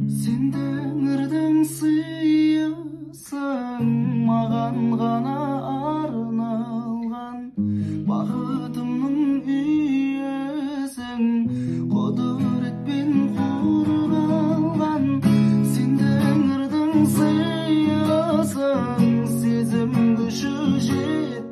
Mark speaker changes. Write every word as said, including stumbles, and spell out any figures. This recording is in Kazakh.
Speaker 1: Сен тәңірдің сыйысың, маған ғана арналған бақытымның үйесің, құдіретпен қорғалған. Сен тәңірдің сыйысың, сезім күші жет